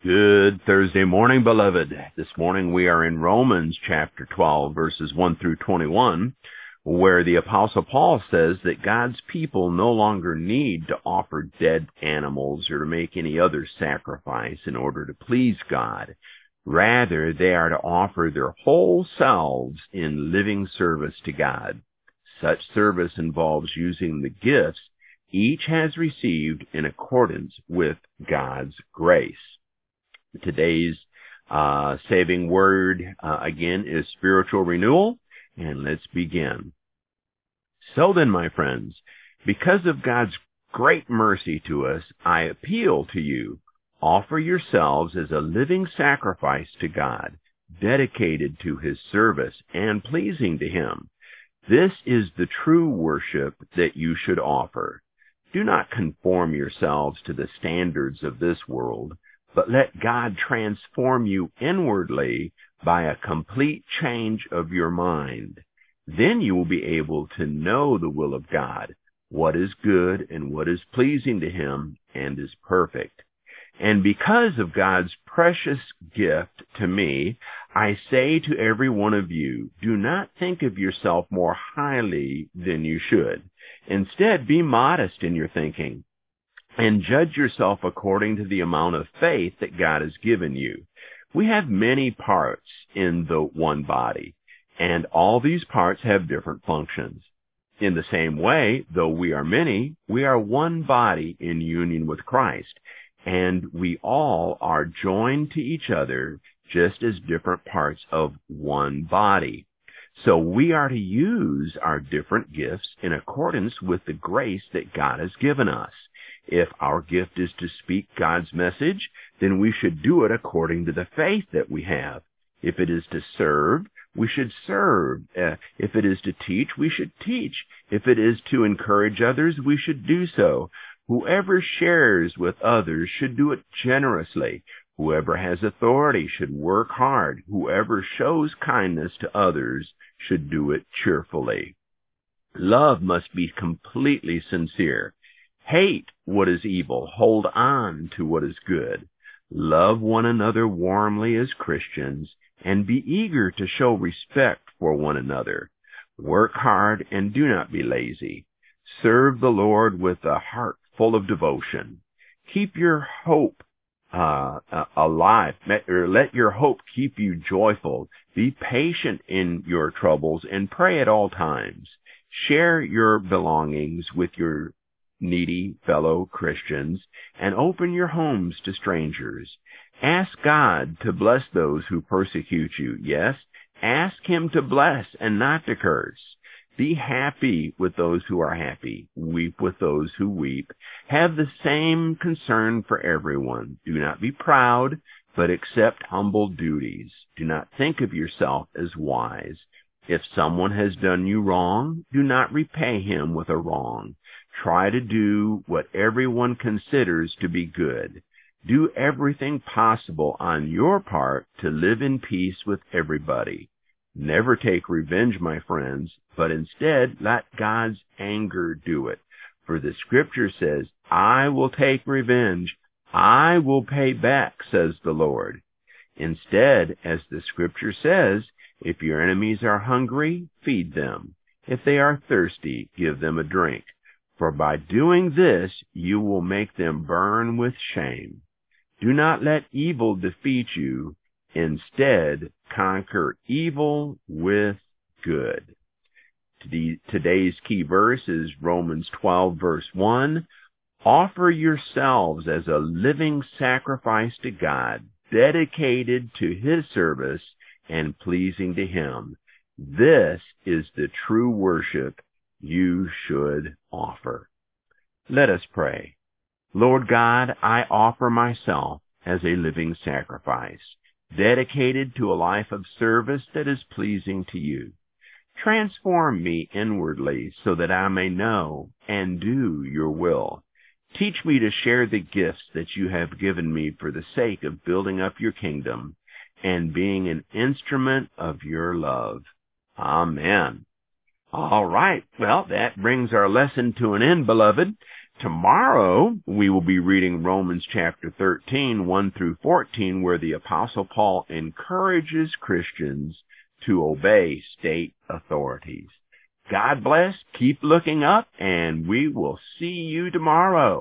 Good Thursday morning, beloved. This morning we are in Romans chapter 12, verses 1 through 21, where the Apostle Paul says that God's people no longer need to offer dead animals or to make any other sacrifice in order to please God. Rather, they are to offer their whole selves in living service to God. Such service involves using the gifts each has received in accordance with God's grace. Today's saving word, again, is spiritual renewal, and let's begin. So then, my friends, because of God's great mercy to us, I appeal to you, offer yourselves as a living sacrifice to God, dedicated to His service and pleasing to Him. This is the true worship that you should offer. Do not conform yourselves to the standards of this world, but let God transform you inwardly by a complete change of your mind. Then you will be able to know the will of God, what is good and what is pleasing to Him and is perfect. And because of God's precious gift to me, I say to every one of you, do not think of yourself more highly than you should. Instead, be modest in your thinking, and judge yourself according to the amount of faith that God has given you. We have many parts in the one body, and all these parts have different functions. In the same way, though we are many, we are one body in union with Christ, and we all are joined to each other just as different parts of one body. So we are to use our different gifts in accordance with the grace that God has given us. If our gift is to speak God's message, then we should do it according to the faith that we have. If it is to serve, we should serve. If it is to teach, we should teach. If it is to encourage others, we should do so. Whoever shares with others should do it generously. Whoever has authority should work hard. Whoever shows kindness to others should do it cheerfully. Love must be completely sincere. Hate what is evil. Hold on to what is good. Love one another warmly as Christians, and be eager to show respect for one another. Work hard and do not be lazy. Serve the Lord with a heart full of devotion. Keep your hope alive. Let your hope keep you joyful. Be patient in your troubles and pray at all times. Share your belongings with your needy fellow Christians and open your homes to strangers. Ask God to bless those who persecute you. Yes, ask Him to bless and not to curse. Be happy with those who are happy. Weep with those who weep. Have the same concern for everyone. Do not be proud, but accept humble duties. Do not think of yourself as wise. If someone has done you wrong, do not repay him with a wrong. Try to do what everyone considers to be good. Do everything possible on your part to live in peace with everybody. Never take revenge, my friends, but instead let God's anger do it. For the Scripture says, I will take revenge. I will pay back, says the Lord. Instead, as the Scripture says, if your enemies are hungry, feed them. If they are thirsty, give them a drink. For by doing this, you will make them burn with shame. Do not let evil defeat you. Instead, conquer evil with good. Today's key verse is Romans 12, verse 1. Offer yourselves as a living sacrifice to God, dedicated to His service and pleasing to Him. This is the true worship you should offer. Let us pray. Lord God, I offer myself as a living sacrifice, dedicated to a life of service that is pleasing to you. Transform me inwardly so that I may know and do your will. Teach me to share the gifts that you have given me for the sake of building up your kingdom and being an instrument of your love. Amen. All right. Well, that brings our lesson to an end, beloved. Tomorrow, we will be reading Romans chapter 13, 1 through 14, where the Apostle Paul encourages Christians to obey state authorities. God bless, keep looking up, and we will see you tomorrow.